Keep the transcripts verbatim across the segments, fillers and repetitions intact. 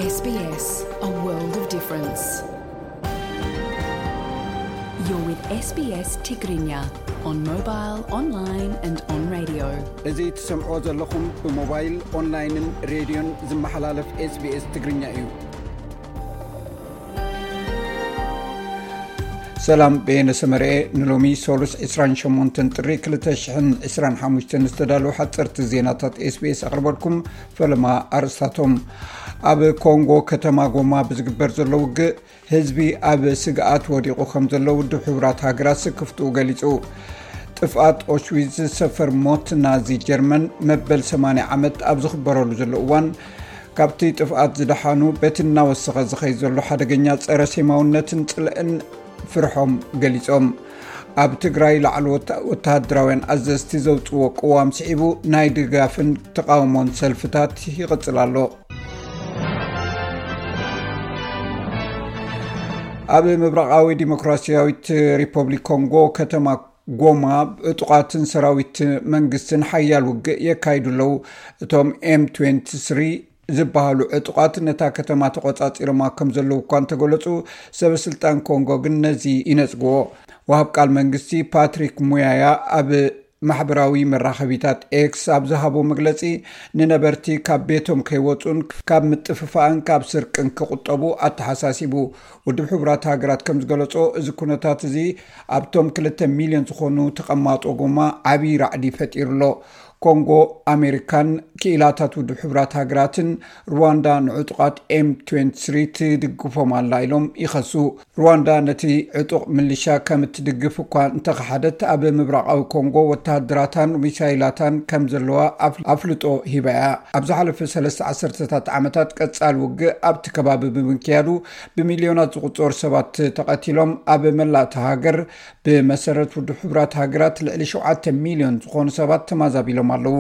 S B S, a world of difference. You're with S B S Tigrinya on mobile, online and on radio. إذا تسمعوا ذلكم بموبايل، أونلاين، راديو زمحلالف إس بي إس تقرينيا إيو. سلام بين سمرة نلومي سولس إسران شمونتن تريك لتشحن إسران حموشتن استدالو حتى زيناتات إس بي إس أقربكم فلما أرسلتهم. أب كونغو كتما غوما بزغبر زلوغ حزبي أب سقات وديقو خمزلو دو حبرات هاقراس كفتو غليزو طفات أوشويز سفر موت نازي جرمن مبل سماني عمت أب زخبرولو زلووان كابتي طفات زدحانو بيتنا وسخ زخي زلو حدقنيات أرسيماونتن تلقن فرحهم غليزوم أب تقراي لعلو وتهدراوين أزستي زوتو قوام سعيبو ناي دقافن تقاومون سلفتات يغطلالو أب مبرقاوي ديمقراسياويت ريبوبليك كونغو كتما غوما اتقاتن سراويت منغستن حيال وق يكايدلو توم إم ثلاثة وعشرين زبالو اتقات نتا كتما تقاطير ما كم زلو كان تغلصو سبسلطان كونغو ግን ነዚ ይነጽጎ ወሃብ ቃል መንግስቲ ፓትሪክ ሙያያ አብ ማህበራዊ መራኸቢታት ኤክስ አብዛሃቦ መግለጺ ንነበርቲ ካብ ቤቶም ከይወጹን ካብ ምጥፍፋን ካብ ስርቅን ከቁጠቡ አተሐሳሲቡ ወድብ ሕብራት ሃገራት ከም ዝገለጾ እዚ ኩነታት እዚ ኣብቶም ክልተ ሚሊዮን ዝኾኑ ተቀማጦ ጎማ ዓቢ ራዕዲ ፈጢርሎ ኮንጎ አሜሪካን ኪላታት ወድብ ሕብራት ሃገራትን ሩዋንዳ ንዕጡቃት ኤም ثلاثة وعشرين ትድግፎም አላይሎም ይኸሱ ሩዋንዳ ነቲ ዕጡቅ ምልሻ ከም ትድግፍ እኳ እንተኸሓደት ኣብ ምብራቃዊ ኮንጎ ወታደራታን ሚሳይላታን ከም ዘለዋ አፍልጦ ሂባያ ኣብ ዝሓለፈ ሰለስተ ዓሰርተታት ዓመታት ቀጻል ውግእ ኣብ ተከባቢ ብምክያዱ ብሚሊዮናት ዝቁጠሩ ሰባት ተቀቲሎም ኣብ መላእታ ሃገር ብመሰረት ወድብ ሕብራት ሃገራት ልዕሊ ሸውዓተ ሚሊዮን ዝኾኑ ሰባት ተማዛቢሎም አለው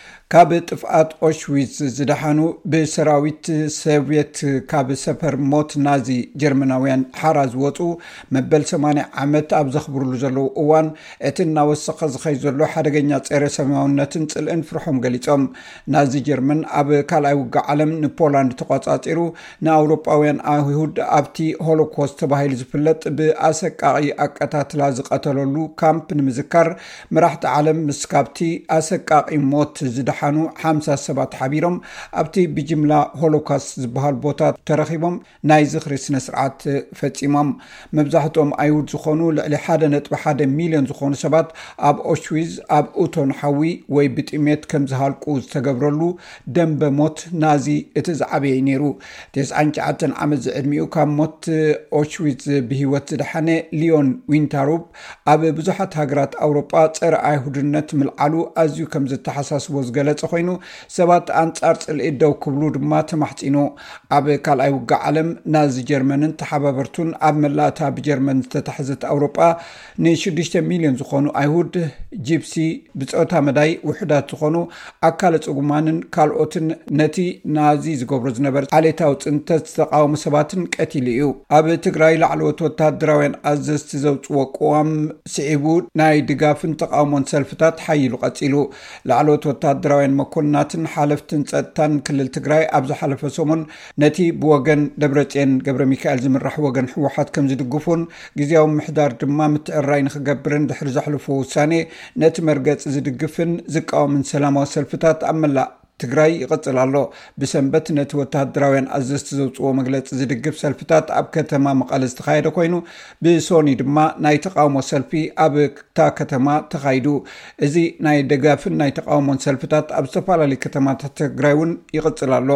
ካብ ጥፍአት ኦሽዊዝ ዝደሓኑ ብሰራዊት ሶቪየት ካብ ሰፈር ሞት ናዚ ጀርመናውያን ሓራዝ ወጡ መበል ሰማንያ ዓመት ኣብ ዘኽብሩሉ ዘለው እዋን እትና ወሰኸ ዝኸይ ዘሎ ሓደገኛ ፀረ ሰማያውነትን ጽልእን ፍርሖም ገሊጾም ናዚ ጀርመን ኣብ ካልኣይ ውግእ ዓለም ንፖላንድ ተቋጻጺሩ ንኣውሮጳውያን አይሁድ ኣብቲ ሆሎኮስት ተባሂሉ ዝፍለጥ ብኣሰቃቂ ኣቀታትላ ዝቀተለሉ ካምፕ ንምዝካር መራሕቲ ዓለም ምስካብቲ ኣሰቃቂ ሞት ዝደ ሓኑ خمسة ሰባት ሓቢሮም ኣብቲ ብጅምላ ሆሎኮስት ዝበሃል ቦታ ተረኺቦም ናይ ዝኽሪ ስነ ስርዓት ፈጺሞም መብዛሕትኦም አይሁድ ዝኾኑ ልዕሊ ሓደ ነጥቢ ሓደ ሚሊዮን ዝኾኑ ሰባት ኣብ ኦሽዊዝ ኣብ ኡቶን ሓዊ ወይ ብጥሜት ከም ዝሃልቁ ዝተገብረሉ ደንበ ሞት ናዚ እቲ ዝዓበየ ነይሩ ተስዓን ሸውዓተ ዓመት ዝዕድሚኡ ካብ ሞት ኦሽዊዝ ብሂወት ዝደሓነ ሊዮን ዊንታሩብ ኣብ ብዙሓት ሃገራት ኣውሮጳ ፀረ አይሁድነት ምልዓሉ ኣዝዩ ከም ዝተሓሳስቦ ዝገለ ኮይኑ ሰባት አንጻር ጽልኢ ደው ክብሉ ድማ ተማሕጺኑ ኣብ ካልኣይ ውግእ ዓለም ናዚ ጀርመንን ተሓባበርቱን ኣብ መላእታ ብጀርመን ዝተታሕዘት ኣውሮጳ ንሽዱሽተ ሚሊዮን ዝኾኑ አይሁድ ጂፕሲ ብጾታ መዳይ ውሕዳት ዝኾኑ ኣካለ ጽጉማንን ካልኦትን ነቲ ናዚ ዝገብሩ ዝነበረ ዓሌታዊ ጽንተት ዝተቃወሙ ሰባትን ቀቲሉ እዩ ኣብ ትግራይ ላዕለዎት ወታደራውያን ኣዘዝቲ ዘውጽዎ ቅዋም ስዒቡ ናይ ድጋፍን ተቃውሞን ሰልፍታት ሓይሉ ቀጺሉ ላዕለዎት ወታደራውያን መኮንናትን ሓለፍትን ጸጥታን ክልል ትግራይ ኣብ ዝሓለፈ ሰሞን ነቲ ብወገን ደብረጽዮን ገብረ ሚካኤል ዝምራሕ ወገን ሕወሓት ከም ዝድግፉን ግዚያዊ ምሕዳር ድማ ምትዕራይ ንኽገብርን ድሕሪ ዘሕልፎ ውሳኔ ነቲ መርገጽ ዝድግፍን ዝቃወምን ሰላማዊ ሰልፍታት ኣብ መላእ ትግራይ ይቀጽላሎ ብሰንበት ነቲ ወታደራውያን ኣዘዝቲ ዘውጽዎ መግለጽ ዝድግፍ ሰልፍታት ኣብ ከተማ መቐለ ዝተኻየደ ኮይኑ ብሶኒ ድማ ናይ ተቃውሞ ሰልፊ ኣብ ታ ከተማ ተኻይዱ እዚ ናይ ደጋፍን ናይ ተቃውሞን ሰልፍታት ኣብ ዝተፈላለዩ ከተማታት ትግራይውን ይቀጽላሎ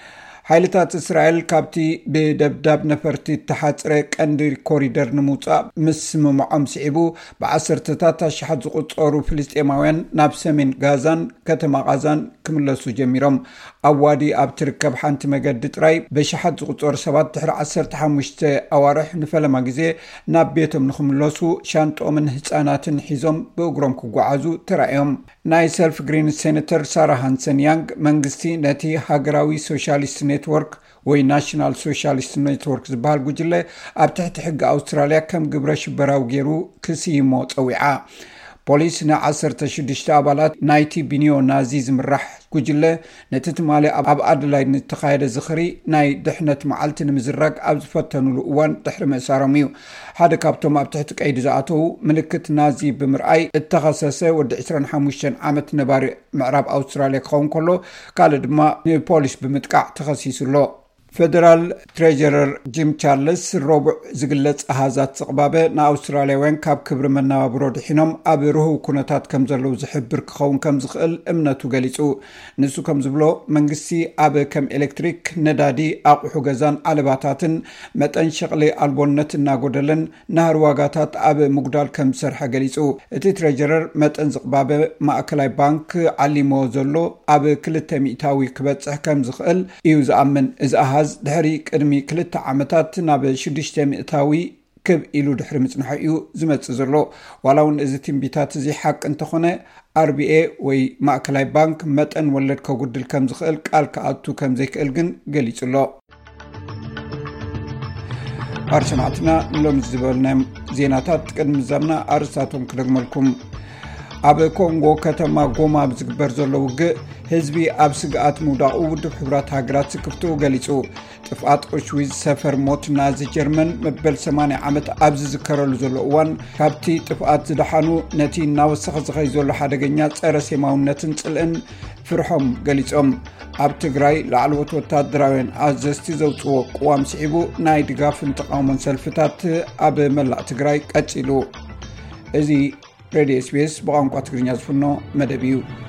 ሓይልታት እስራኤል ካብቲ ብደብዳብ ነፈርቲ ተሓጽረ ቀንዲ ኮሪደር ንምውጻእ ምስ ምምዖም ስዒቡ ብዓሰርተታት ኣሽሓት ዝቁጸሩ ፍልስጤማውያን ናብ ሰሜን ጋዛን ከተማ ጋዛን ክምለሱ ጀሚሮም ኣብ ዋዲ ኣብ ትርከብ ሓንቲ መገዲ ጥራይ ብሽሓት ዝቁጸሩ ሰባት ድሕሪ ዓሰርተ ሓሙሽተ ኣዋርሕ ንፈለማ ግዜ ናብ ቤቶም ንኽምለሱ ሻንጦምን ህፃናትን ሒዞም ብእግሮም ክጓዓዙ ተራእዮም ናይ ሰልፍ ግሪን ሴኔተር ሳራ ሃንሰን ያንግ መንግስቲ ነቲ ሃገራዊ ሶሻሊስት ኔትወርክ ወይ ናሽናል ሶሻሊስት ኔትወርክ ዝበሃል ጉጅለ ኣብ ትሕቲ ሕጊ ኣውስትራልያ ከም ግብረ ሽበራዊ ገይሩ ክስይሞ ፀዊዓ ፖሊስ ንዓሰርተ ሽዱሽተ ኣባላት ናይቲ ቢኒዮ ናዚ ዝምራሕ ጉጅለ ነቲ ትማሊ ኣብ ኣድላይ ንተኻየደ ዝኽሪ ናይ ድሕነት መዓልቲ ንምዝራግ ኣብ ዝፈተኑሉ እዋን ድሕሪ ምእሳሮም እዩ ሓደ ካብቶም ኣብ ትሕቲ ቀይዲ ዝኣተው ምልክት ናዚ ብምርኣይ እተኸሰሰ ወዲ عشرين وخمسة ዓመት ነባሪ ምዕራብ ኣውስትራልያ ክኸውን ከሎ ካልእ ድማ ንፖሊስ ብምጥቃዕ ተኸሲሱሎ ፌደራል ትሬጀረር ጂም ቻርልስ ሮብዕ ዝግለጽ ኣሃዛት ጽቕባበ ንኣውስትራልያውያን ካብ ክብሪ መነባብሮ ድሒኖም ኣብ ርሁብ ኩነታት ከም ዘለው ዝሕብር ክኸውን ከም ዝኽእል እምነቱ ገሊጹ ንሱ ከም ዝብሎ መንግስቲ ኣብ ከም ኤሌክትሪክ ነዳዲ ኣቑሑ ገዛን ዓለባታትን መጠን ሸቕሊ ኣልቦነት እናጎደለን ናህር ዋጋታት ኣብ ምጉዳል ከም ዝሰርሐ ገሊጹ እቲ ትሬጀረር መጠን ዝቕባበ ማእከላይ ባንክ ዓሊሞ ዘሎ ኣብ ክልተ ሚእታዊ ክበጽሕ ከም ዝኽእል እዩ ዝኣምን እዚ ድሕሪ ቅድሚ ክልተ ዓመታት ናብ ሽዱሽተ ሚእታዊ ክብ ኢሉ ድሕሪ ምጽንሐ እዩ ዝመጽእ ዘሎ ዋላውን እዚ ትንቢታት እዚ ሓቅ እንተኾነ አር ቢ ኤ ወይ ማእከላይ ባንክ መጠን ወለድ ከጉድል ከም ዝኽእል ቃል ከኣቱ ከም ዘይክእል ግን ገሊጹሎ ኣርሰማዕትና ሎም ዝበልና ዜናታት ቅድሚ ዛምና ኣርስታቶም ክደግመልኩም ኣብ ኮንጎ ከተማ ጎማ ብዝግበር ዘሎ ውግእ ህዝቢ ኣብ ስግኣት ምውዳቑ ውድብ ሕብራት ሃገራት ክፍቱ ገሊጹ ጥፍኣት ኦሽዊዝ ሰፈር ሞት ናዚ ጀርመን መበል ሰማንያ ዓመት ኣብ ዝዝከረሉ ዘሎ እዋን ካብቲ ጥፍኣት ዝደሓኑ ነቲ ናወሰኸ ዝኸይ ዘሎ ሓደገኛ ጸረ ሴማውነትን ጽልእን ፍርሖም ገሊጾም ኣብ ትግራይ ላዕለዎት ወታደራውያን ኣዘዝቲ ዘውፅዎ ቅዋም ስዒቡ ናይ ድጋፍን ተቃውሞን ሰልፍታት ኣብ መላእ ትግራይ ቀፂሉ እዚ ሬድዮ ኤስ ቢ ኤስ በቋንቋ ትግርኛ ዝፍኖ መደብ እዩ